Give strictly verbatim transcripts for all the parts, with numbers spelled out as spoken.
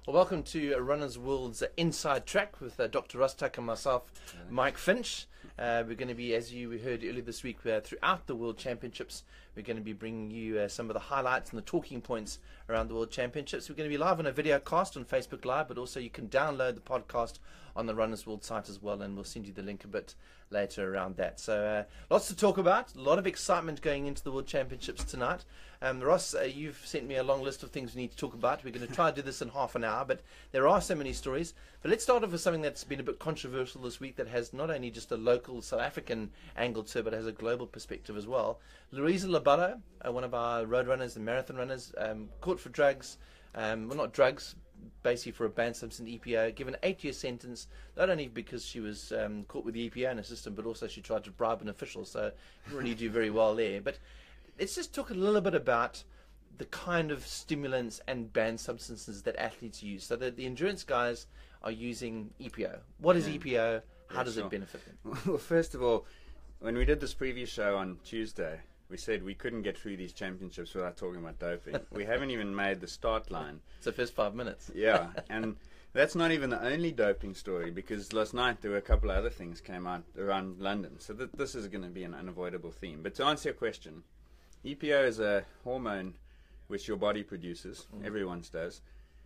Well, welcome to uh, Runners World's uh, Inside Track with uh, Doctor Russ Tuck and myself, yeah. Mike Finch. Uh, we're going to be, as you heard earlier this week, uh, throughout the World Championships, we're going to be bringing you uh, some of the highlights and the talking points around the World Championships. We're going to be live on a video cast on Facebook Live, but also you can download the podcast on the Runners World site as well, and we'll send you the link a bit later around that. So uh, lots to talk about, a lot of excitement going into the World Championships tonight. Um, Ross, uh, you've sent me a long list of things we need to talk about. We're going to try to do this in half an hour, but there are so many stories. But let's start off with something that's been a bit controversial this week that has not only just a local South African angle to it, but has a global perspective as well. Louisa Labado, uh, one of our road runners and marathon runners, um, caught for drugs, um, well not drugs, basically for a banned substance E P O, given an eight-year sentence, not only because she was um, caught with the E P O in her system, but also she tried to bribe an official, so didn't really do very well there. But let's just talk a little bit about the kind of stimulants and banned substances that athletes use. So that the endurance guys are using E P O. What is yeah. E P O? How yeah, does sure. it benefit them? Well, first of all, when we did this previous show on Tuesday, we said we couldn't get through these championships without talking about doping. We haven't even made the start line. It's the first five minutes. Yeah, and that's not even the only doping story, because last night there were a couple of other things came out around London. So th this is going to be an unavoidable theme. But to answer your question, E P O is a hormone which your body produces, mm. everyone's does,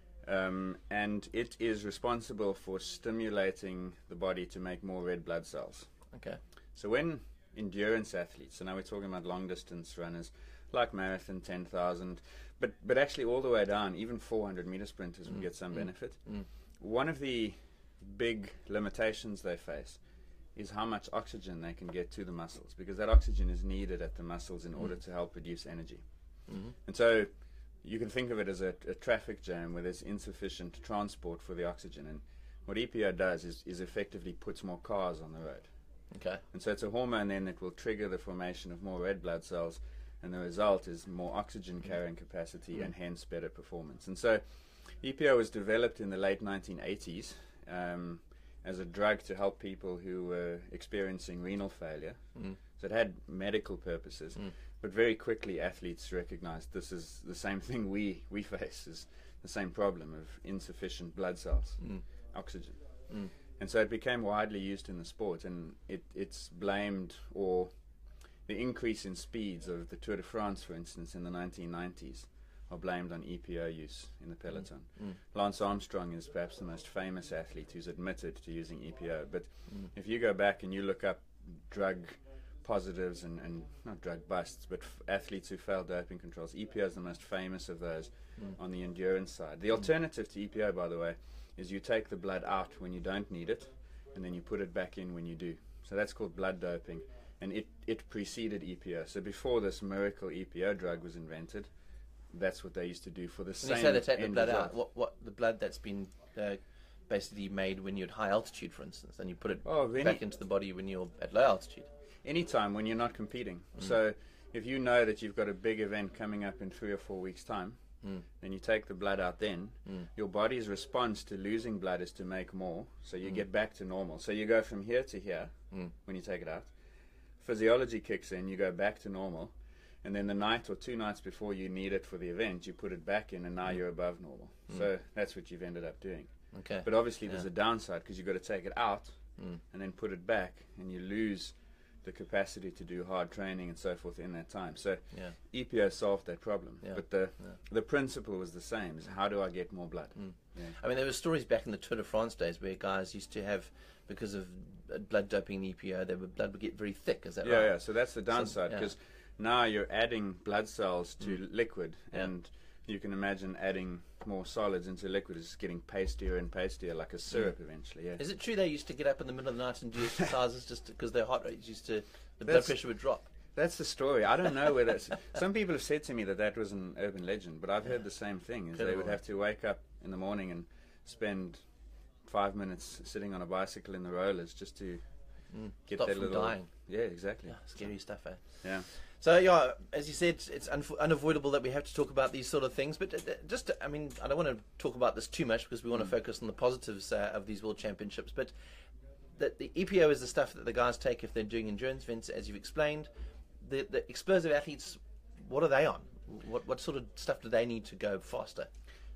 um, and it is responsible for stimulating the body to make more red blood cells. Okay. So when endurance athletes, so now we're talking about long distance runners like marathon, ten thousand, but but actually all the way down, even four hundred meter sprinters mm. will get some mm. benefit. Mm. One of the big limitations they face is how much oxygen they can get to the muscles, because that oxygen is needed at the muscles in mm. order to help produce energy. Mm-hmm. And so you can think of it as a, a traffic jam where there's insufficient transport for the oxygen, and what E P O does is, is effectively puts more cars on the road. Okay. And so it's a hormone then that will trigger the formation of more red blood cells, and the result is more oxygen carrying capacity mm. and hence better performance. And so E P O was developed in the late nineteen eighties um, as a drug to help people who were experiencing renal failure. Mm. So it had medical purposes, mm. but very quickly athletes recognized this is the same thing we, we face, is the same problem of insufficient blood cells, mm. oxygen. Mm. And so it became widely used in the sport, and it, it's blamed, or the increase in speeds of the Tour de France, for instance, in the nineteen nineties, are blamed on E P O use in the peloton. Mm. Mm. Lance Armstrong is perhaps the most famous athlete who's admitted to using E P O. But mm. if you go back and you look up drug positives and, and not drug busts, but f athletes who failed doping controls, E P O is the most famous of those mm. on the endurance side. The alternative to E P O, by the way, is you take the blood out when you don't need it, and then you put it back in when you do. So that's called blood doping, and it, it preceded E P O. So before this miracle E P O drug was invented, that's what they used to do for the when same you say they take the blood result. out, what, what the blood that's been uh, basically made when you're at high altitude, for instance, and you put it oh, really? back into the body when you're at low altitude? Anytime when you're not competing. Mm. So if you know that you've got a big event coming up in three or four weeks' time, Mm. then you take the blood out then, mm. your body's response to losing blood is to make more, so you mm. get back to normal. So you go from here to here mm. when you take it out. Physiology kicks in, you go back to normal, and then the night or two nights before you need it for the event, you put it back in, and now mm. you're above normal. Mm. So that's what you've ended up doing. Okay. But obviously yeah. there's a downside, because you've got to take it out mm. and then put it back, and you lose the capacity to do hard training and so forth in that time. So yeah. E P O solved that problem, yeah. but the yeah. the principle was the same: is how do I get more blood? Mm. Yeah. I mean, there were stories back in the Tour de France days where guys used to have, because of blood doping and E P O, their blood would get very thick. Is that yeah, right? Yeah, so that's the downside, because so, yeah. now you're adding blood cells to mm. liquid, yeah. and you can imagine adding more solids into liquid is getting pastier and pastier, like a syrup mm. eventually. Yeah. Is it true they used to get up in the middle of the night and do exercises just because their heart rates used to, the blood pressure would drop? That's the story. I don't know whether it's, some people have said to me that that was an urban legend, but I've yeah. heard the same thing. Is they would have to wake up in the morning and spend five minutes sitting on a bicycle in the rollers just to mm. get Stop that from little. dying. Yeah, exactly. Yeah, scary stuff, eh? Yeah. So yeah, as you said, it's un unavoidable that we have to talk about these sort of things. But uh, just, I mean, I don't want to talk about this too much because we want to mm. focus on the positives uh, of these World Championships. But the, the E P O is the stuff that the guys take if they're doing endurance events, as you've explained. The, the explosive athletes, what are they on? What what sort of stuff do they need to go faster?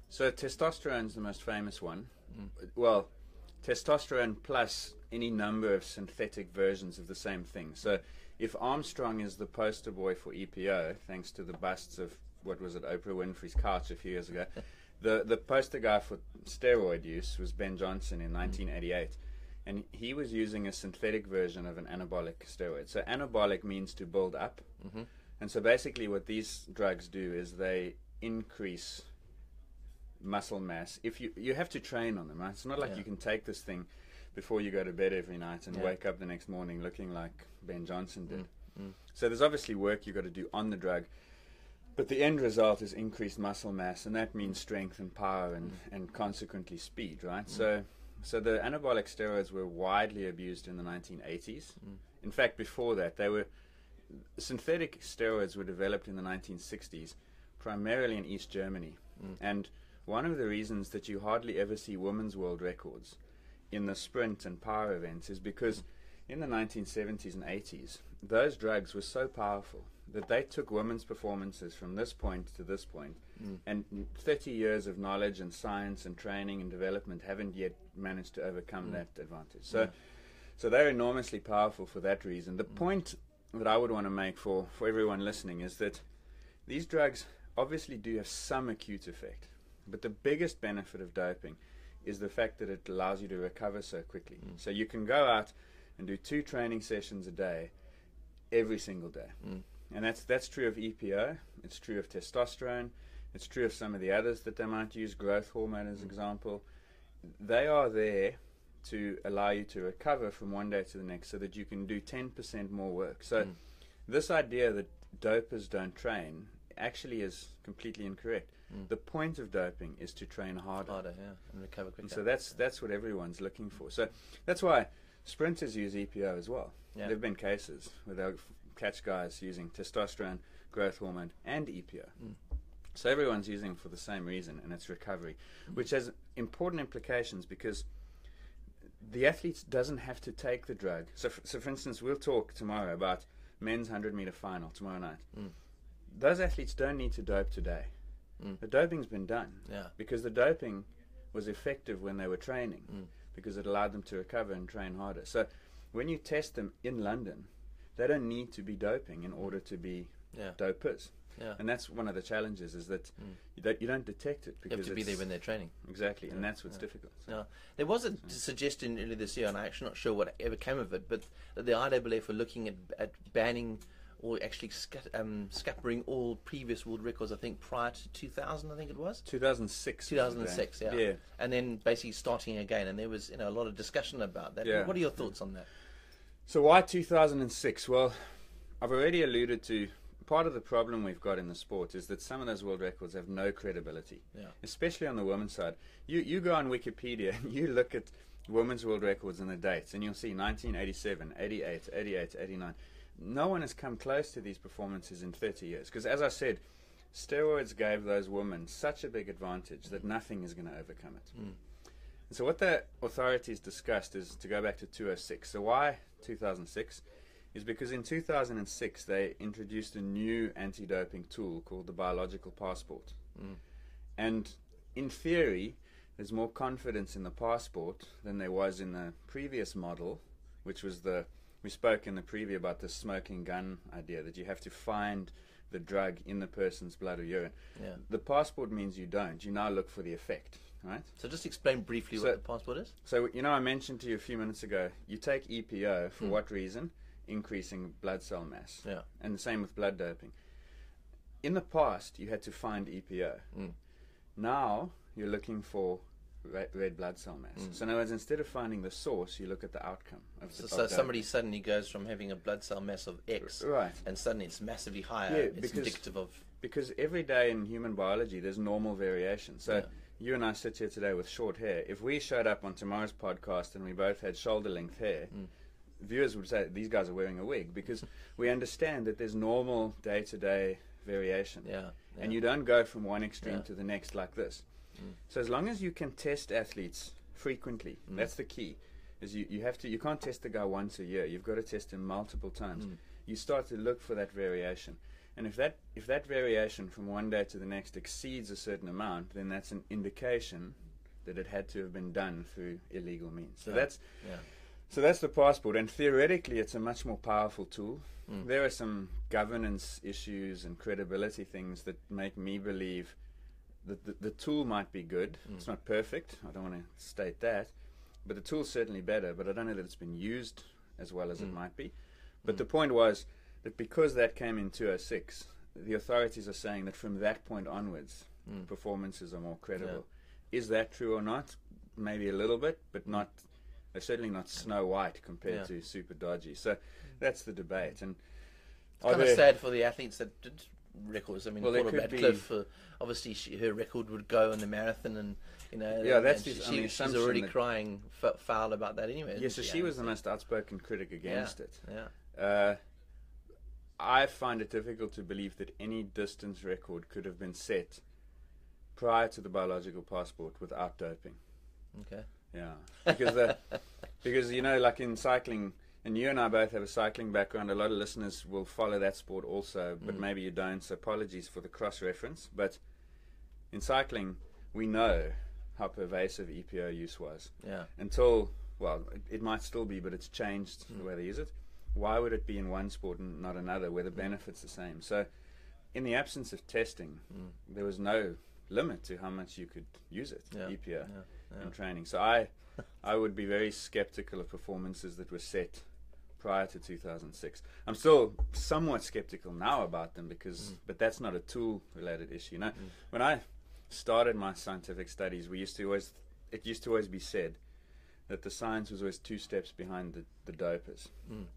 So testosterone is the most famous one. Mm. Well, testosterone plus any number of synthetic versions of the same thing. So if Armstrong is the poster boy for E P O, thanks to the busts of, what was it, Oprah Winfrey's couch a few years ago, the, the poster guy for steroid use was Ben Johnson in nineteen eighty-eight. Mm. And he was using a synthetic version of an anabolic steroid. So anabolic means to build up. Mm-hmm. And so basically what these drugs do is they increase muscle mass. If you you have to train on them, right? It's not like yeah. you can take this thing before you go to bed every night and yeah. wake up the next morning looking like Ben Johnson did. Mm. Mm. So there's obviously work you've got to do on the drug. But the end result is increased muscle mass, and that means strength and power and, mm. and consequently speed, right? Mm. So So the anabolic steroids were widely abused in the nineteen eighties. Mm. In fact, before that, they were synthetic steroids were developed in the nineteen sixties, primarily in East Germany. Mm. And one of the reasons that you hardly ever see women's world records in the sprint and power events is because mm. in the nineteen seventies and eighties, those drugs were so powerful that they took women's performances from this point to this point. Mm. And thirty years of knowledge and science and training and development haven't yet managed to overcome mm. that advantage. So yeah. so they're enormously powerful for that reason. The mm. point that I would want to make for, for everyone listening is that these drugs obviously do have some acute effect. But the biggest benefit of doping is the fact that it allows you to recover so quickly. Mm. So you can go out and do two training sessions a day every single day. Mm. And that's that's true of E P O, it's true of testosterone, it's true of some of the others that they might use, growth hormone as an mm. example. They are there to allow you to recover from one day to the next so that you can do ten percent more work. So mm. this idea that dopers don't train actually is completely incorrect. Mm. The point of doping is to train harder. Harder, yeah, and recover quicker. And so that's that's what everyone's looking for. So that's why sprinters use E P O as well. Yeah. There have been cases where they'll catch guys using testosterone, growth hormone, and E P O. Mm. So everyone's using it for the same reason, and it's recovery, mm. which has important implications because the athlete doesn't have to take the drug. So, f- so for instance, we'll talk tomorrow about men's one hundred meter final tomorrow night. Mm. Those athletes don't need to dope today. Mm. The doping's been done yeah. because the doping was effective when they were training mm. because it allowed them to recover and train harder. So when you test them in London, they don't need to be doping in order to be yeah. dopers. Yeah. And that's one of the challenges is that mm. you, don't, you don't detect it. Because you have to be there when they're training. Exactly, yeah. and that's what's yeah. difficult. So. Yeah. There was a so. suggestion earlier this year, and I'm actually not sure what ever came of it, but the I W F were looking at, at banning or actually scat, um, scattering all previous world records, I think, prior to two thousand, I think it was? two thousand six. two thousand six, yeah. yeah. And then basically starting again, and there was you know a lot of discussion about that. Yeah. What are your thoughts on that? So why two thousand six? Well, I've already alluded to part of the problem we've got in the sport is that some of those world records have no credibility, yeah. especially on the women's side. You you go on Wikipedia and you look at women's world records and the dates, and you'll see nineteen eighty-seven, eighty-eight, eighty-eight, eighty-nine. No one has come close to these performances in thirty years. Because as I said, steroids gave those women such a big advantage that nothing is going to overcome it. Mm. And so what the authorities discussed is to go back to two thousand six. So why two thousand six? Is because in two thousand six they introduced a new anti-doping tool called the biological passport. Mm. And in theory, there's more confidence in the passport than there was in the previous model, which was the, we spoke in the preview about the smoking gun idea, that you have to find the drug in the person's blood or urine. Yeah. The passport means you don't. You now look for the effect, right? So just explain briefly so, what the passport is. So, you know, I mentioned to you a few minutes ago, you take E P O for mm. what reason? Increasing blood cell mass. Yeah. And the same with blood doping. In the past, you had to find E P O. Mm. Now, you're looking for red, red blood cell mass. Mm. So in other words, instead of finding the source, you look at the outcome of so, the so somebody suddenly goes from having a blood cell mass of X, right, and suddenly it's massively higher. Yeah, it's because, indicative of... Because every day in human biology, there's normal variation. So yeah. you and I sit here today with short hair. If we showed up on tomorrow's podcast and we both had shoulder-length hair, mm. viewers would say these guys are wearing a wig, because we understand that there's normal day-to-day variation. Yeah, yeah. And you don't go from one extreme yeah. to the next like this. Mm. So as long as you can test athletes frequently, mm. that's the key. Is you, you have to you can't test the guy once a year. You've got to test him multiple times. Mm. You start to look for that variation. And if that if that variation from one day to the next exceeds a certain amount, then that's an indication that it had to have been done through illegal means. So yeah. that's yeah. so that's the passport, and theoretically it's a much more powerful tool. Mm. There are some governance issues and credibility things that make me believe that the, the tool might be good. Mm. It's not perfect, I don't want to state that, but the tool's certainly better, but I don't know that it's been used as well as mm. it might be. But mm. the point was that because that came in two oh six, the authorities are saying that from that point onwards, mm. performances are more credible. Yeah. Is that true or not? Maybe a little bit, but not. They're certainly not Snow White compared yeah. to Super Dodgy. So that's the debate. And it's kind of sad for the athletes that did records. I mean, well, Paula Radcliffe, uh, obviously she, her record would go in the marathon, and you know, yeah, that's she, the, she, the she's already crying f- foul about that anyway. Yeah, so she, she was the most outspoken critic against yeah. it. Yeah. Uh, I find it difficult to believe that any distance record could have been set prior to the biological passport without doping. Okay. Yeah, because the, because you know, like in cycling, and you and I both have a cycling background. A lot of listeners will follow that sport also, but mm. maybe you don't. So apologies for the cross reference. But in cycling, we know how pervasive E P O use was. Yeah. Until well, it, it might still be, but it's changed mm. the way they use it. Why would it be in one sport and not another, where the benefit's the same? So, in the absence of testing, mm. there was no limit to how much you could use it, yeah. E P O, yeah. Yeah. in training. So I, I would be very skeptical of performances that were set prior to two thousand six. I'm still somewhat skeptical now about them because, mm. but that's not a tool-related issue. You know, mm. when I started my scientific studies, we used to always, it used to always be said that the science was always two steps behind the, the dopers. Mm.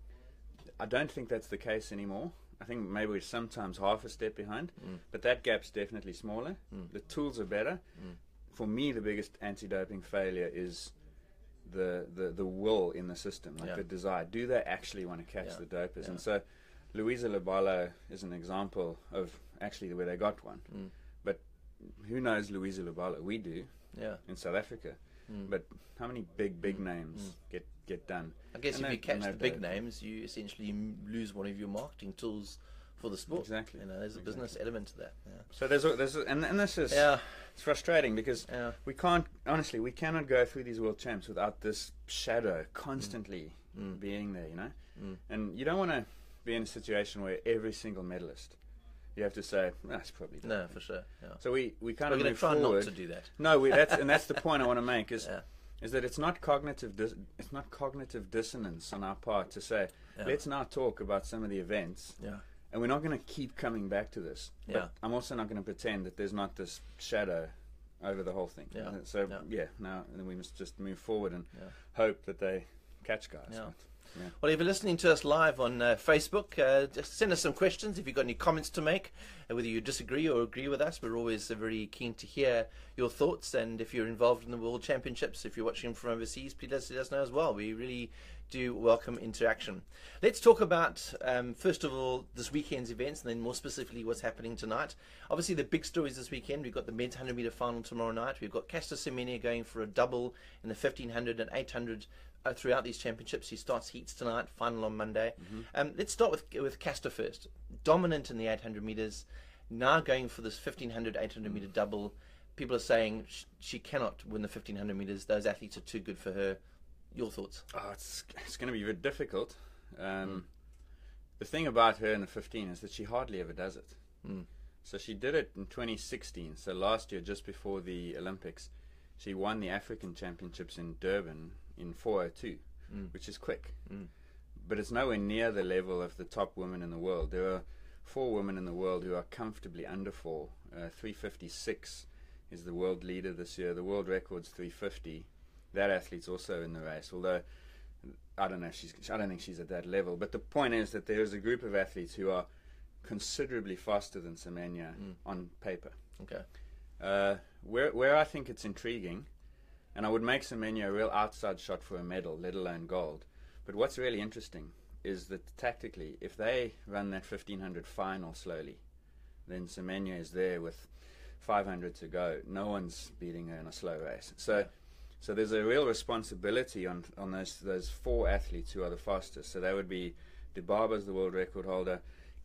I don't think that's the case anymore. I think maybe we're sometimes half a step behind, mm. but that gap's definitely smaller. Mm. The tools are better. Mm. For me, the biggest anti-doping failure is the, the, the will in the system, like yeah. the desire. Do they actually want to catch yeah. the dopers? Yeah. And so Louisa Lobalo is an example of actually where they got one. Mm. But who knows Louisa Lobalo? We do yeah. in South Africa. Mm. But how many big, big names mm. get, get done? I guess and if they, you catch the big dope. names, you essentially lose one of your marketing tools for the sport. Exactly. You know, there's a exactly. business element to that. Yeah. So there's, a, there's a, and, and this is yeah. it's frustrating because yeah. we can't, honestly, we cannot go through these world champs without this shadow constantly mm. being there, you know? Mm. And you don't want to be in a situation where every single medalist, you have to say, that's probably no, for sure. Yeah. So we, we kind We're of going move to try forward. not to do that. No, we, that's, and that's the point I want to make is, yeah. is that it's not cognitive dis- it's not cognitive dissonance on our part to say, yeah. let's now talk about some of the events. Yeah. And we're not going to keep coming back to this. Yeah. But I'm also not going to pretend that there's not this shadow over the whole thing. Yeah. So, yeah, yeah now and we must just move forward and yeah. hope that they catch guys. Yeah. But, yeah. Well, if you're listening to us live on uh, Facebook, uh, just send us some questions if you've got any comments to make, uh, whether you disagree or agree with us. We're always uh, very keen to hear your thoughts, and if you're involved in the World Championships, if you're watching from overseas, please let us know as well. We really do welcome interaction. Let's talk about, um, first of all, this weekend's events, and then more specifically what's happening tonight. Obviously, the big stories this weekend, we've got the men's one hundred metre final tomorrow night. We've got Caster Semenya going for a double in the fifteen hundred and eight hundred uh, throughout these championships. He starts heats tonight, final on Monday. Mm-hmm. Um, let's start with with Caster first. Dominant in the eight hundred metres, now going for this fifteen hundred, eight hundred metre double. People are saying sh- she cannot win the fifteen hundred metres. Those athletes are too good for her. Your thoughts? Oh, it's it's going to be very difficult. Um, mm. The thing about her in the fifteen is that she hardly ever does it. Mm. So she did it in twenty sixteen. So last year, just before the Olympics, she won the African Championships in Durban in four oh two, mm. which is quick. Mm. But it's nowhere near the level of the top women in the world. There are four women in the world who are comfortably under four. Uh, three fifty-six is the world leader this year. The world record's three fifty. That athlete's also in the race, although I don't know if she's I don't think she's at that level. But the point is that there is a group of athletes who are considerably faster than Semenya mm. on paper. Okay. Uh, where where I think it's intriguing, and I would make Semenya a real outside shot for a medal, let alone gold. But what's really interesting is that tactically, if they run that fifteen hundred final slowly, then Semenya is there with five hundred to go. No one's beating her in a slow race. So. So there's a real responsibility on on those those four athletes who are the fastest. So that would be Dibaba's the world record holder,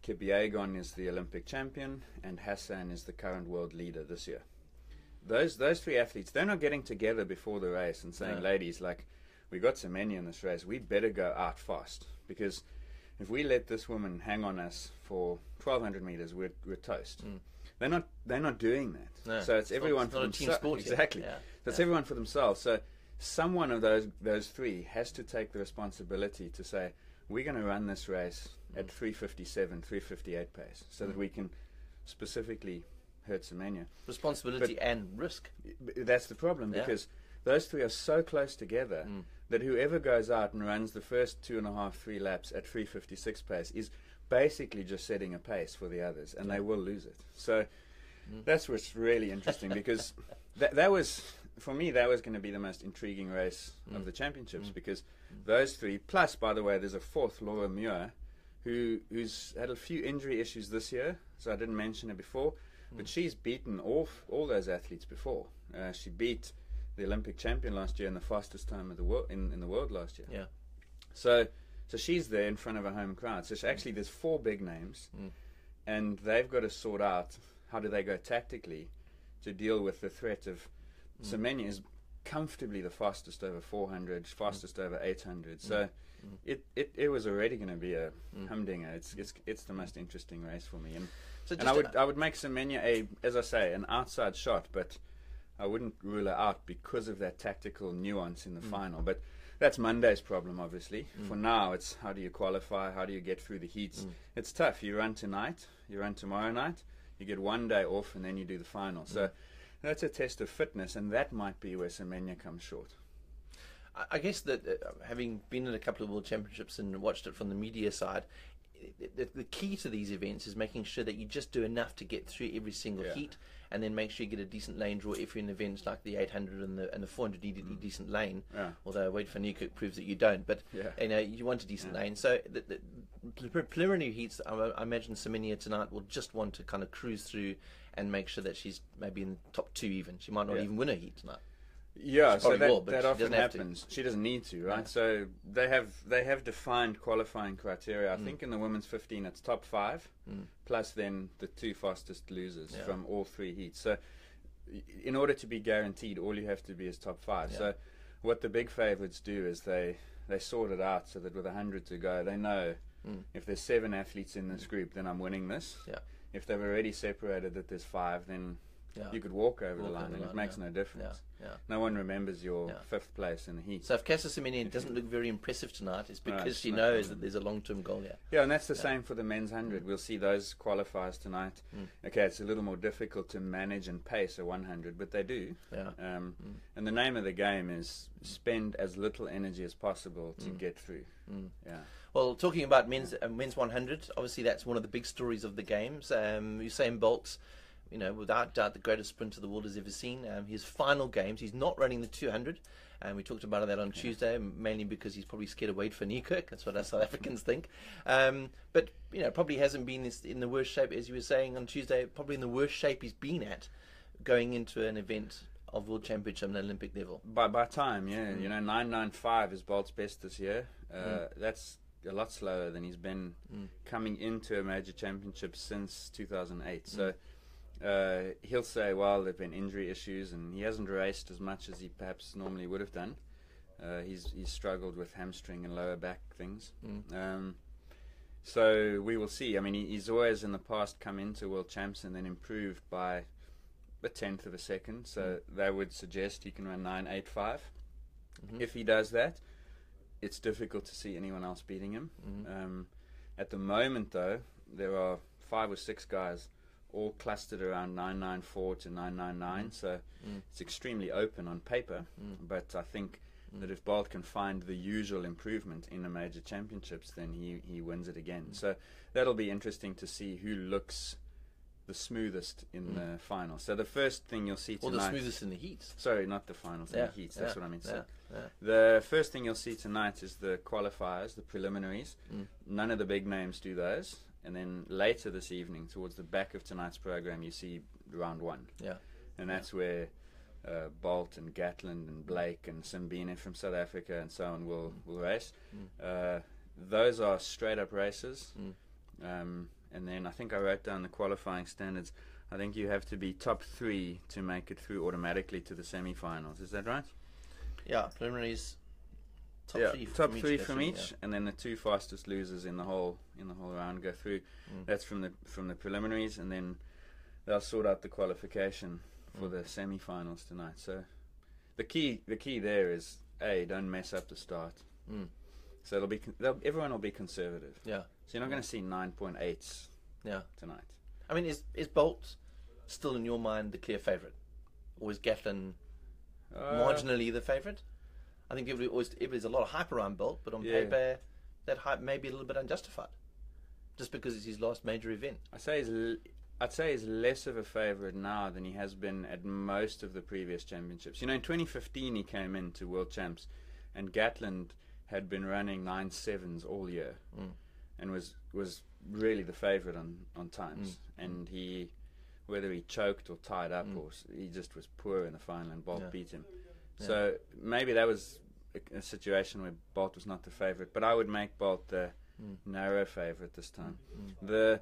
Kipyegon is the Olympic champion, and Hassan is the current world leader this year. Those those three athletes, they're not getting together before the race and saying, No. ladies, like, we got Semenya in this race, we better go out fast, because if we let this woman hang on us for twelve hundred meters, we're, we're toast. Mm. They're not they're not doing that. No, so it's, it's everyone not, for it's not a team themselves. sport yet. Exactly. Yeah. So it's Yeah. everyone for themselves. So someone of those those three has to take the responsibility to say, we're going to run this race Mm. at three fifty-seven, three fifty-eight pace, so Mm. that we can specifically hurt Semenya. Responsibility But- and risk. B- That's the problem, Yeah. because those three are so close together Mm. that whoever goes out and runs the first two and a half, three laps at three fifty-six pace is basically just setting a pace for the others, and Yeah. they will lose it. So Mm. that's what's really interesting, because that that was, for me, that was going to be the most intriguing race Mm. of the championships, Mm. because those three, plus, by the way, there's a fourth, Laura Muir, who who's had a few injury issues this year, so I didn't mention her before, but Mm. she's beaten all all those athletes before. Uh, she beat the Olympic champion last year in the fastest time of the world in, in the world last year. Yeah. So so she's there in front of a home crowd. So she, actually, there's four big names, Mm. and they've got to sort out how do they go tactically to deal with the threat of Mm. Semenya is comfortably the fastest over four hundred, fastest over eight hundred. So Mm. it, it, it was already going to be a Mm. humdinger. It's, it's it's the most interesting race for me, and So and just I would I would make Semenya a, as I say, an outside shot, but I wouldn't rule her out because of that tactical nuance in the Mm. final. But that's Monday's problem, obviously. Mm. For now, it's how do you qualify? How do you get through the heats? Mm. It's tough. You run tonight, you run tomorrow night, you get one day off, and then you do the final. So Mm. that's a test of fitness, and that might be where Semenya comes short. I- I guess that uh, having been in a couple of World Championships and watched it from the media side, i- the, the key to these events is making sure that you just do enough to get through every single Yeah. heat, and then make sure you get a decent lane draw if you're in events like the eight hundred and the and the four hundred. You need a decent lane. Yeah. Although Wade van Niekerk proves that you don't, but Yeah. you know you want a decent Yeah. lane. So the, the pre- preliminary heats, I, I imagine Semenya tonight will just want to kind of cruise through and make sure that she's maybe in the top two. Even she might not Yeah. even win a heat tonight. Yeah, She so probably that, will, but that she often doesn't have to. happens. She doesn't need to, right? Yeah. So they have they have defined qualifying criteria. I Mm. think in the women's fifteen, it's top five, Mm. plus then the two fastest losers Yeah. from all three heats. So i- in order to be guaranteed, all you have to be is top five. Yeah. So what the big favourites do is they they sort it out so that with a hundred to go, they know Mm. if there's seven athletes in this group, then I'm winning this. Yeah. If they've already separated that there's five, then Yeah. you could walk over the Walk line, over the and line, it makes yeah. no difference. Yeah. Yeah. No one remembers your Yeah. fifth place in the heat. So if Casa Semenya doesn't look very impressive tonight, it's No, because it's she not knows gonna- that there's a long-term goal here. Yeah, and that's the Yeah. same for the men's hundred. We'll see those qualifiers tonight. Mm. Okay, it's a little more difficult to manage and pace a one hundred, but they do. Yeah. Um, Mm. And the name of the game is spend as little energy as possible to Mm. get through. Mm. Yeah. Well, talking about men's uh, men's one hundred, obviously that's one of the big stories of the games. Um, Usain Bolt, you know, without doubt the greatest sprinter the world has ever seen. Um, his final games, he's not running the two hundred. And we talked about that on Tuesday, mainly because he's probably scared of Wade van Niekerk. That's what us South Africans think. Um, but, you know, probably hasn't been this- in the worst shape, as you were saying on Tuesday, probably in the worst shape he's been at going into an event of World Championship on an Olympic level. By by time, yeah, Mm. you know, nine nine five is Bolt's best this year. Uh, Mm. That's a lot slower than he's been Mm. coming into a major championship since two thousand eight. Mm. So uh, he'll say, well, there've been injury issues, and he hasn't raced as much as he perhaps normally would have done. Uh, he's he's struggled with hamstring and lower back things. Mm. Um, so we will see. I mean, he, he's always in the past come into world champs and then improved by a tenth of a second. So that would suggest he can run nine eight five. Mhm. If he does that, it's difficult to see anyone else beating him. Mhm. Um, at the moment, though, there are five or six guys all clustered around nine nine four to nine nine nine. Mm. So Mm. it's extremely open on paper. Mm. But I think Mm. that if Bolt can find the usual improvement in the major championships, then he, he wins it again. Mm. So that'll be interesting to see who looks the smoothest in Mm. the final. So the first thing you'll see Or tonight... the smoothest in the heats. Sorry, not the finals, in Yeah, the heats. That's yeah, what I mean. yeah, So yeah. the first thing you'll see tonight is the qualifiers, the preliminaries. Mm. None of the big names do those. And then later this evening, towards the back of tonight's program, you see round one. Yeah. And that's where uh, Bolt and Gatland and Blake and Simbine from South Africa and so on will, will race. Mm. Uh, those are straight up races. Mm. Um, and then I think I wrote down the qualifying standards. I think you have to be top three to make it through automatically to the semi-finals. Is that right? Yeah, preliminaries. Top yeah, three top from three each from category, each, yeah. and then the two fastest losers in the whole in the whole round go through. Mm. That's from the from the preliminaries, and then they'll sort out the qualification for mm. the semi-finals tonight. So the key the key there is a don't mess up the start. Mm. So it'll be they'll, everyone will be conservative. Yeah. So you're not yeah. going to see nine point eights. Yeah. Tonight. I mean, is is Bolt still in your mind the clear favourite, or is Gatlin uh, marginally the favourite? I think everybody always, there's a lot of hype around Bolt, but on yeah. paper, that hype may be a little bit unjustified, just because it's his last major event. I say he's l- I'd say he's less of a favourite now than he has been at most of the previous championships. You know, in twenty fifteen he came into World Champs, and Gatland had been running nine sevens all year, mm. and was was really the favourite on on times. Mm. And he, whether he choked or tied up, mm. or he just was poor in the final, and Bolt yeah. beat him. Yeah. So maybe that was a, a situation where Bolt was not the favourite, but I would make Bolt the mm. narrow favourite this time. Mm. The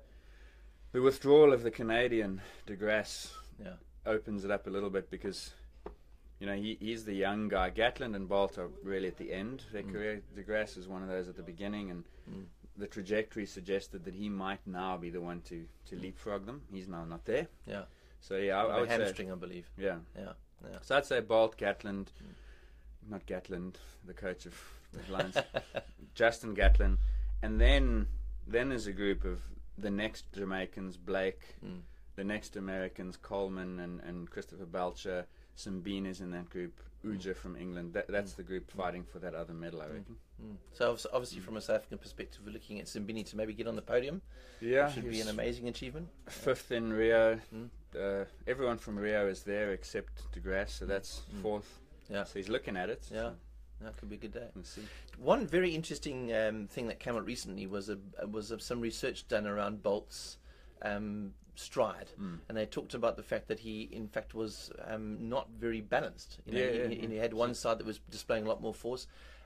the withdrawal of the Canadian De Grasse yeah. opens it up a little bit, because you know he, he's the young guy. Gatland and Bolt are really at the end of their mm. career. De Grasse is one of those at the beginning, and mm. the trajectory suggested that he might now be the one to, to leapfrog them. He's now not there. Yeah. So yeah, I, I would hamstring, say, I believe. Yeah. Yeah. Yeah. So I'd say Bolt, Gatland, mm. not Gatland, the coach of the Lions, Justin Gatlin, and then then there's a group of the next Jamaicans, Blake, mm. the next Americans, Coleman and, and Christopher Belcher, Simbine is in that group, Uja mm. from England. That, that's mm. the group fighting for that other medal, I reckon. Mm. So obviously, from a South African perspective, we're looking at Simbine to maybe get on the podium. Yeah, which would be an amazing achievement. Fifth in Rio. Mm. Uh, everyone from Rio is there except De Grasse, so that's mm. fourth. Yeah. So he's looking at it. Yeah. So. That could be a good day. We'll see. One very interesting um, thing that came out recently was a was a, some research done around Bolt's um, stride, mm. and they talked about the fact that he, in fact, was um, not very balanced. You know, yeah, he, yeah, he, yeah. he had one side that was displaying a lot more force.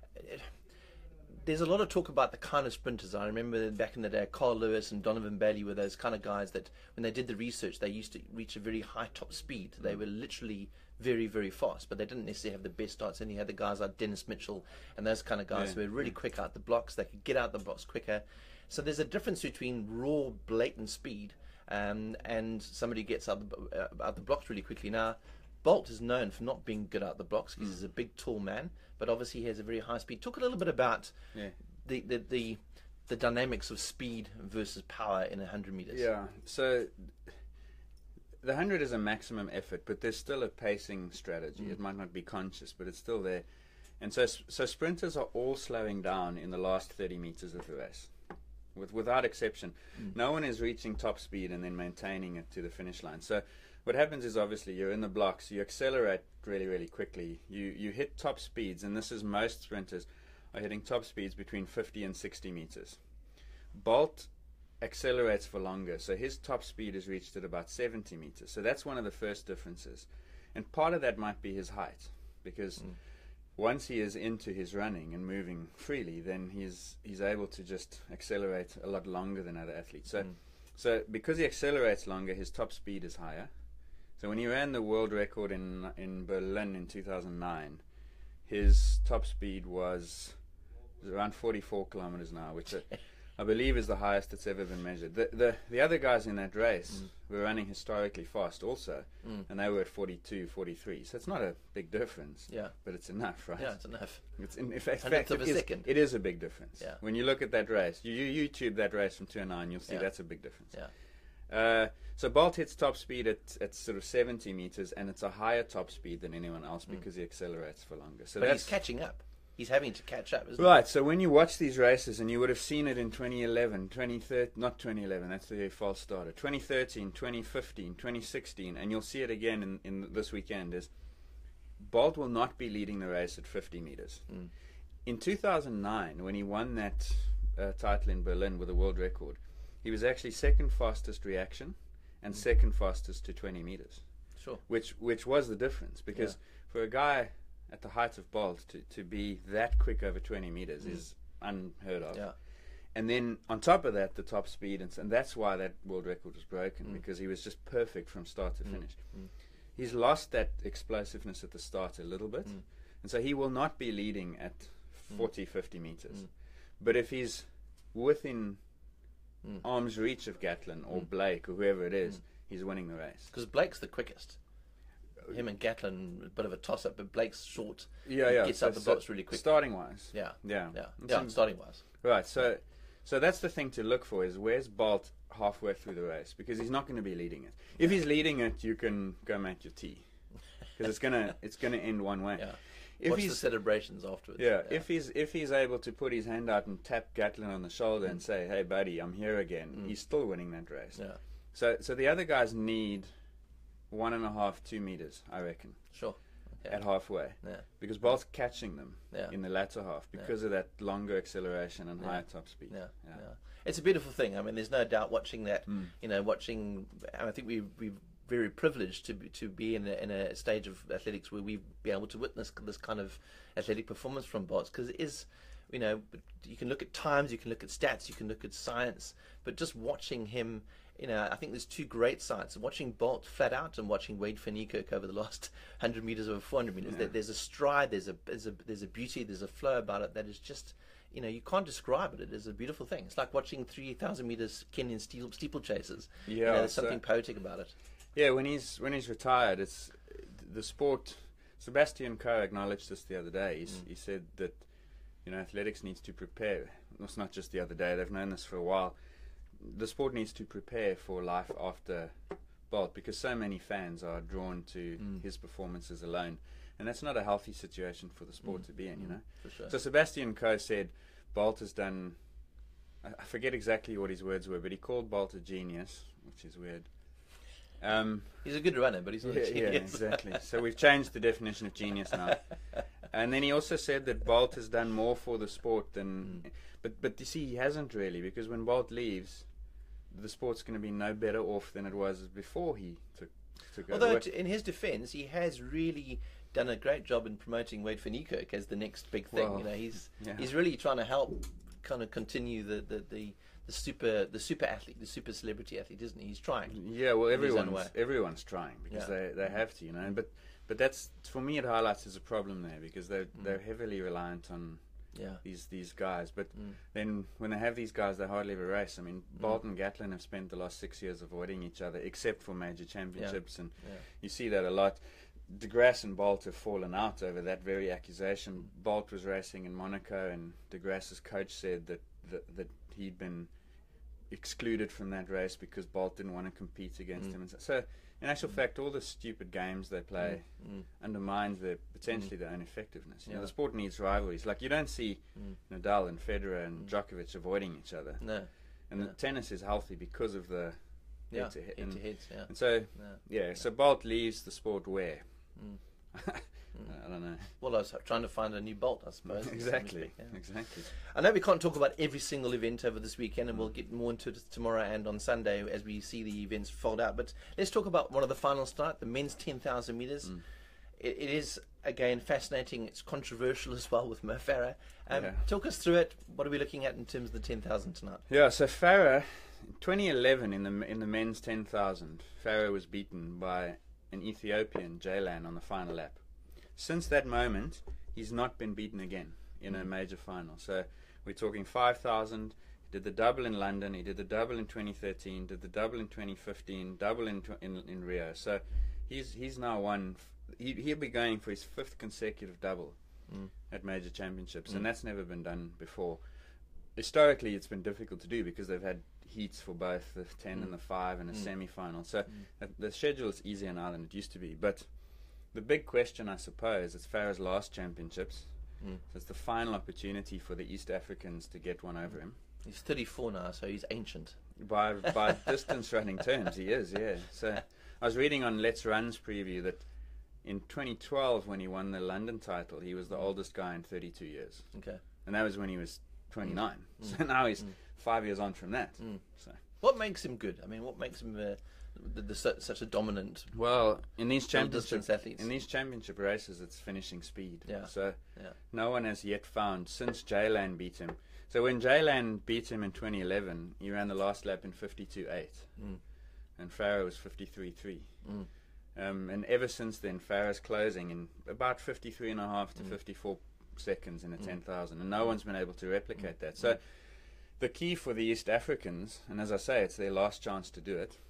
There's a lot of talk about the kind of sprinters. I remember back in the day, Carl Lewis and Donovan Bailey were those kind of guys that, when they did the research, they used to reach a very high top speed. Mm. They were literally very, very fast, but they didn't necessarily have the best starts. And you had the guys like Dennis Mitchell and those kind of guys yeah. who were really quick out the blocks. They could get out the blocks quicker. So there's a difference between raw, blatant speed um, and somebody who gets out the, uh, out the blocks really quickly. Now, Bolt is known for not being good out the blocks because mm. he's a big, tall man, but obviously he has a very high speed. Talk a little bit about yeah. the, the, the, the dynamics of speed versus power in one hundred meters. Yeah, so the one hundred is a maximum effort, but there's still a pacing strategy. Mm. It might not be conscious, but it's still there. And so so sprinters are all slowing down in the last thirty meters of the race, with, without exception. Mm. No one is reaching top speed and then maintaining it to the finish line. So what happens is, obviously, you're in the blocks, you accelerate really, really quickly. You, you hit top speeds, and this is most sprinters are hitting top speeds between fifty and sixty meters. Bolt accelerates for longer, so his top speed is reached at about seventy meters. So that's one of the first differences. And part of that might be his height, because mm. once he is into his running and moving freely, then he's he's able to just accelerate a lot longer than other athletes. So, mm. so because he accelerates longer, his top speed is higher. So when he ran the world record in in Berlin in two thousand nine, his top speed was, was around forty-four kilometers an hour, which uh, I believe is the highest that's ever been measured. The the, the other guys in that race mm. were running historically fast also, mm. and they were at forty-two, forty-three. So it's not a big difference, yeah, but it's enough, right? Yeah, it's enough. It's in, in fact, fact it, of a is, second. it is a big difference. Yeah. When you look at that race, you, you YouTube that race from two oh nine, you'll see yeah. that's a big difference. Yeah. Uh, so Bolt hits top speed at, at sort of seventy meters, and it's a higher top speed than anyone else because mm. he accelerates for longer. So but that's he's catching up. He's having to catch up, isn't right. He? So when you watch these races, and you would have seen it in twenty eleven, twenty thirteen, not twenty eleven, that's the false starter, twenty thirteen, twenty fifteen, twenty sixteen, and you'll see it again in, in this weekend, is Bolt will not be leading the race at fifty meters. Mm. In two thousand nine, when he won that uh, title in Berlin with a world record, he was actually second fastest reaction and mm. second fastest to twenty meters. Sure. Which which was the difference, because yeah. for a guy at the height of Bolt to, to be that quick over twenty meters mm. is unheard of. Yeah. and then on top of that, the top speed, and, and that's why that world record was broken, Mm. because he was just perfect from start to Mm. finish. Mm. He's lost that explosiveness at the start a little bit, Mm. and so he will not be leading at Mm. forty, fifty meters. Mm. But if he's within Mm. arm's reach of Gatlin or Mm. Blake or whoever it is, Mm. he's winning the race. Because Blake's the quickest. Him and Gatlin, a bit of a toss-up, but Blake's short. Yeah, He yeah. gets so, out the so blocks really quick. Starting wise, Yeah, yeah, yeah, And yeah. so- Starting wise, right. So, so that's the thing to look for: is where's Bolt halfway through the race, because he's not going to be leading it. If he's leading it, you can go make your tea, because it's gonna it's gonna end one way. yeah. If Watch he's the celebrations afterwards. yeah, if he's if he's able to put his hand out and tap Gatlin on the shoulder and say, "Hey, buddy, I'm here again," Mm. he's still winning that race. yeah, So, so the other guys need one and a half, two meters, I reckon, sure. Okay. at halfway, Yeah, because Bolt's catching them yeah, in the latter half because of that longer acceleration and Yeah. higher top speed. yeah, yeah, Yeah. It's a beautiful thing. I mean, there's no doubt watching that. Mm. You know, watching. I think we we very privileged to be, to be in a, in a stage of athletics where we be able to witness this kind of athletic performance from Bolt, because it is, you know, you can look at times, you can look at stats, you can look at science, but just watching him, you know, I think there's two great sides: watching Bolt flat out and watching Wade van Niekerk over the last one hundred meters over four hundred meters. Yeah. There, there's a stride, there's a there's a there's a beauty, there's a flow about it that is just, you know, you can't describe it. It is a beautiful thing. It's like watching three thousand meters Kenyan steeple, steeplechasers. Yeah, you know, there's so- something poetic about it. Yeah, when he's when he's retired, it's the sport. Sebastian Coe acknowledged this the other day. He's, Mm. He said that, you know, athletics needs to prepare. It's not just the other day; they've known this for a while. The sport needs to prepare for life after Bolt, because so many fans are drawn to Mm. his performances alone, and that's not a healthy situation for the sport Mm. to be in. You Mm. know. For sure. So Sebastian Coe said Bolt has done. I I forget exactly what his words were, but he called Bolt a genius, which is weird. Um, He's a good runner, but he's not yeah, a yeah, genius. exactly. So we've changed the definition of genius now. And then he also said that Bolt has done more for the sport than. Mm. But but you see, he hasn't really, because when Bolt leaves, the sport's going to be no better off than it was before he took took Although, over. t- in his defence, he has really done a great job in promoting Wade van Niekerk as the next big thing. Well, you know, he's yeah. he's really trying to help, kind of continue the, the, the, the super the super athlete, the super celebrity athlete, isn't he? He's trying. Yeah, well, in his own everyone's way. everyone's trying because Yeah. they, they have to, you know. But but that's, for me, it highlights there's a problem there, because they're Mm. they're heavily reliant on Yeah. these these guys. But Mm. then when they have these guys, they hardly ever race. I mean, Bolt and Gatlin have spent the last six years avoiding each other, except for major championships, and Yeah. you see that a lot. De Grasse and Bolt have fallen out over that very accusation. Bolt was racing in Monaco, and De Grasse's coach said that, that that he'd been excluded from that race because Bolt didn't want to compete against Mm. him. And so, so, in actual Mm. fact, all the stupid games they play Mm. undermines their potentially their own effectiveness. You know, Yeah. the sport needs rivalries. Like, you don't see Mm. Nadal and Federer and Mm. Djokovic avoiding each other, No. and Yeah. the tennis is healthy because of the Yeah. head to head. Head And, to heads. Yeah. and so, Yeah. yeah, so Bolt leaves the sport where? Mm. I don't know. Well, I was trying to find a new Bolt, I suppose. Exactly, Yeah. exactly. I know we can't talk about every single event over this weekend, and we'll get more into it tomorrow and on Sunday as we see the events fold out. But let's talk about one of the finals tonight, the men's ten thousand metres. Mm. It, it is, again, fascinating. It's controversial as well with Mo Farah. Um, Yeah. Talk us through it. What are we looking at in terms of the ten thousand tonight? Yeah, so Farah, twenty eleven in the in the men's ten thousand, Farah was beaten by an Ethiopian, Jaylan, on the final lap. Since that moment, he's not been beaten again in a Mm. major final. So we're talking five thousand. He did the double in London. He did the double in twenty thirteen. Did the double in twenty fifteen. Double in tw- in, in Rio. So he's he's now won. F- he he'll be going for his fifth consecutive double Mm. at major championships, Mm. and that's never been done before. Historically, it's been difficult to do because they've had heats for both the ten Mm. and the five and a Mm. semi-final. So Mm. uh, the schedule is easier now than it used to be. But the big question, I suppose, it's Farah's last championships. Mm. So it's the final opportunity for the East Africans to get one over him. He's thirty-four now, so he's ancient. By by distance running terms, he is, yeah. So I was reading on Let's Run's preview that in twenty twelve, when he won the London title, he was the oldest guy in thirty-two years. Okay. And that was when he was twenty-nine. Mm. So now he's Mm. five years on from that. Mm. So What makes him good? I mean, what makes him uh, the, the, su- such a dominant Well, in these middle championship distance athletes? in these championship races, it's finishing speed. Yeah. So Yeah. no one has yet found since Jaylan beat him. So when Jaylan beat him in twenty eleven, he ran the last lap in fifty-two eight, Mm. and Farah was fifty-three three. Mm. Um, and ever since then, Farah's closing in about fifty-three and a half to Mm. fifty-four seconds in a Mm. ten thousand, and no one's been able to replicate that. So the key for the East Africans, and as I say, it's their last chance to do it,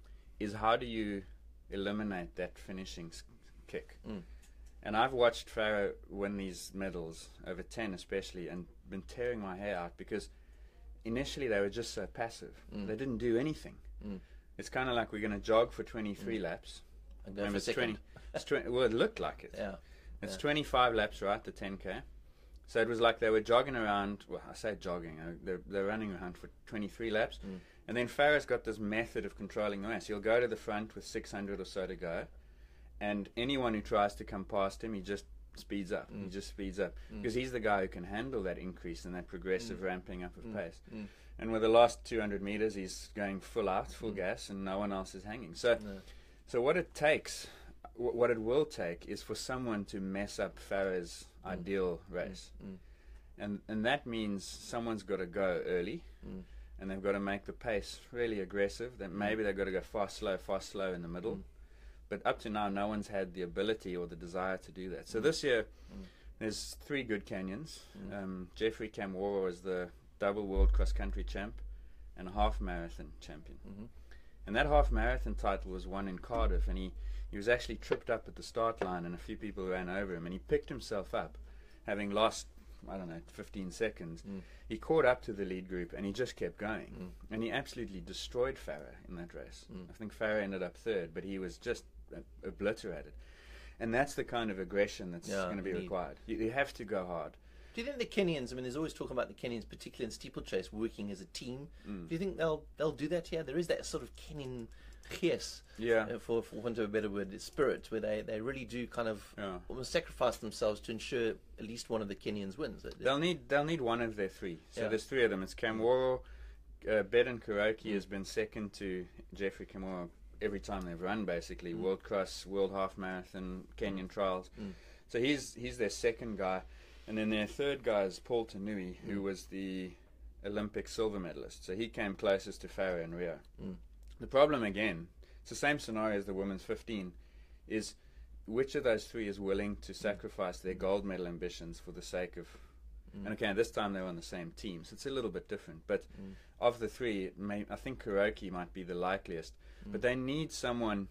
is how do you eliminate that finishing s- kick? Mm. And I've watched Farah win these medals, over ten especially, and been tearing my hair out because initially they were just so passive. Mm. They didn't do anything. Mm. It's kind of like we're going to jog for twenty-three laps. And go Remember, for it's second. twenty. It's twenty. Well, it looked like it. Yeah. It's Yeah. twenty-five laps, right? The ten K. So it was like they were jogging around. Well, I say jogging. uh, They're, they're running around for twenty-three laps. Mm. And then Farah's got this method of controlling the race. He'll go to the front with six hundred or so to go. And anyone who tries to come past him, he just speeds up. Mm. He just speeds up. Mm. Because he's the guy who can handle that increase and that progressive Mm. ramping up of Mm. pace. Mm. And with the last two hundred meters, he's going full out, full Mm. gas, and no one else is hanging. So, No. so what it takes, wh- what it will take, is for someone to mess up Farah's Mm. ideal race. Mm. And and that means someone's got to go early, Mm. and they've got to make the pace really aggressive. That maybe they've got to go fast, slow, fast, slow in the middle. Mm. But up to now, no one's had the ability or the desire to do that. So Mm. this year, Mm. there's three good canyons. Mm. Um, Jeffrey Kamworor is the double world cross country champ and a half marathon champion. Mhm. And that half marathon title was won in Cardiff, and he, he was actually tripped up at the start line, and a few people ran over him, and he picked himself up, having lost, I don't know, fifteen seconds. Mm. He caught up to the lead group, and he just kept going. Mm. And he absolutely destroyed Farah in that race. Mm. I think Farah ended up third, but he was just uh, obliterated. And that's the kind of aggression that's Yeah, going to be you need- required. You, you have to go hard. Do you think the Kenyans? I mean, there's always talk about the Kenyans, particularly in steeplechase, working as a team. Mm. Do you think they'll they'll do that here? There is that sort of Kenyan gees, Yeah. uh, for for want of a better word, spirit, where they, they really do kind of Yeah. almost sacrifice themselves to ensure at least one of the Kenyans wins. It- They'll need they'll need one of their three. So Yeah. there's three of them. It's Kamworor, uh, Beden Kuroki has been second to Jeffrey Kamworor every time they've run, basically. Mm. World Cross, World Half Marathon, Kenyan Trials. Mm. So he's he's their second guy. And then their third guy is Paul Tanui, who Mm. was the Olympic silver medalist. So he came closest to Farah in Rio. Mm. The problem, again, it's the same scenario as the women's fifteen, is which of those three is willing to sacrifice their gold medal ambitions for the sake of... Mm. And okay, this time they were on the same team, so it's a little bit different. But Mm. of the three, it may, I think Kuroki might be the likeliest. Mm. But they need someone...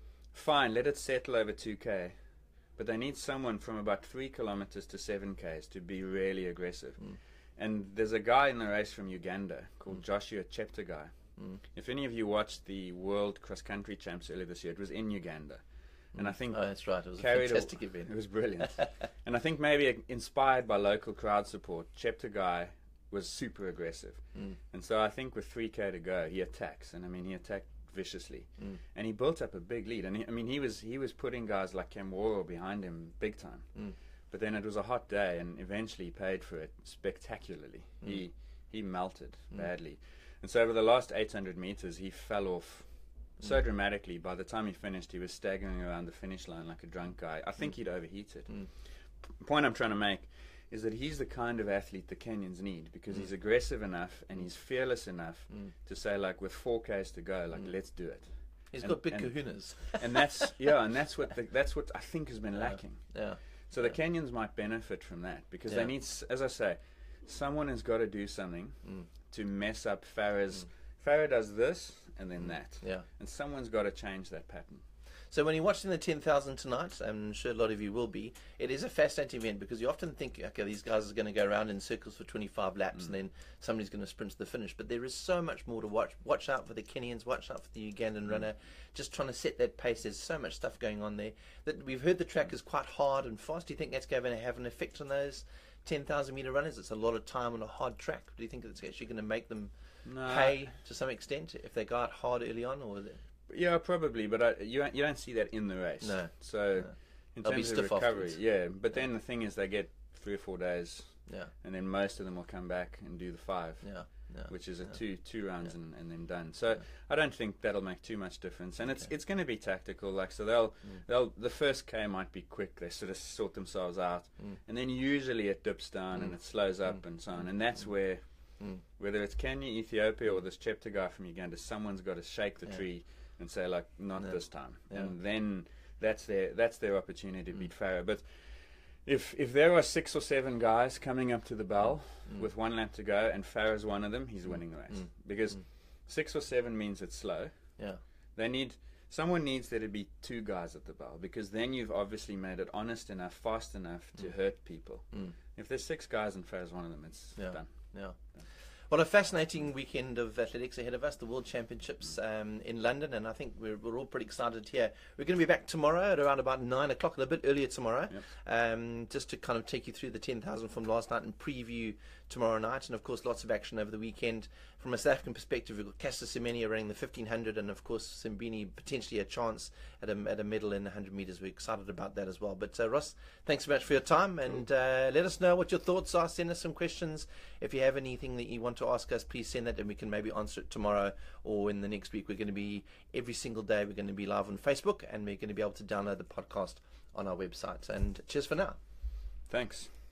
Fine, let it settle over two K. But they need someone from about three kilometers to seven Ks to be really aggressive. Mm. And there's a guy in the race from Uganda called Mm. Joshua Cheptegei. Mm. If any of you watched the World Cross Country Champs earlier this year, it was in Uganda. And I think Oh, that's right. It was a carried a- fantastic event. it was brilliant. And I think maybe inspired by local crowd support, Cheptegei was super aggressive. Mm. And so I think with three K to go, he attacks. And I mean, he attacked viciously. Mm. And he built up a big lead. And he, I mean, he was he was putting guys like Kamworor behind him big time. Mm. But then it was a hot day, and eventually he paid for it spectacularly. Mm. He he melted Mm. badly. And so over the last eight hundred meters, he fell off so Mm. dramatically. By the time he finished, he was staggering around the finish line like a drunk guy. I think Mm. he'd overheated. Mm. The point I'm trying to make is that he's the kind of athlete the Kenyans need, because Mm. he's aggressive enough and he's fearless enough Mm. to say, like, with four Ks to go, like, Mm. let's do it. He's And- got big and- kahunas. And that's yeah, and that's what the, that's what I think has been Yeah. lacking. Yeah. So the Yeah. Kenyans might benefit from that, because Yeah. they need, s- as I say, someone has got to do something Mm. to mess up Farah's. Mm. Farah does this and then Mm. that, Yeah. and someone's got to change that pattern. So when you're watching the ten thousand tonight, I'm sure a lot of you will be, it is a fascinating event because you often think, okay, these guys are going to go around in circles for twenty-five laps Mm. and then somebody's going to sprint to the finish. But there is so much more to watch. Watch out for the Kenyans, watch out for the Ugandan Mm. runner, just trying to set that pace. There's so much stuff going on there. That we've heard the track is quite hard and fast. Do you think that's going to have an effect on those ten thousand metre runners? It's a lot of time on a hard track. Do you think it's actually going to make them No, pay to some extent if they go out hard early on? Or yeah, probably, but I, you don't- you don't see that in the race. No. So No. in They'll be terms of stiff recovery, afterwards. yeah. But then the thing is, they get three or four days, Yeah, and then most of them will come back and do the five. yeah, yeah, which is a yeah. two two rounds Yeah. and, and then done. So Yeah. I don't think that'll make too much difference, and it's Okay. it's going to be tactical. Like so, they'll Mm. they'll the first K might be quick. They sort of sort themselves out, Mm. and then usually it dips down Mm. and it slows up Mm. and so on. And that's where Mm. whether it's Kenya, Ethiopia, or this Chepta guy from Uganda, someone's got to shake the Yeah. tree and say like, not Yeah. this time, Yeah. and then that's their that's their opportunity to Mm. beat Farah. But if if there are six or seven guys coming up to the bell Mm. with one lap to go and Farah's one of them, he's Mm. winning the race Mm. because Mm. six or seven means it's slow. Yeah. They need someone needs there to be two guys at the bell because then you've obviously made it honest enough, fast enough to Mm. hurt people. Mm. If there's six guys and Farah's one of them, it's Yeah. done. Yeah. Well, a fascinating weekend of athletics ahead of us, the World Championships um, in London, and I think we're, we're all pretty excited here. We're going to be back tomorrow at around about nine o'clock, a little bit earlier tomorrow, Yep. um, just to kind of take you through the ten thousand from last night and preview tomorrow night. And, of course, lots of action over the weekend. From a South African perspective, we've got Caster Semenya running the fifteen hundred, and, of course, Simbini potentially a chance at a, at a medal in the one hundred metres. We're excited about that as well. But, uh, Ross, thanks so much for your time, and uh, let us know what your thoughts are. Send us some questions. If you have anything that you want to ask us, please send that, and we can maybe answer it tomorrow or in the next week. We're going to be, every single day, we're going to be live on Facebook, and we're going to be able to download the podcast on our website. And cheers for now. Thanks.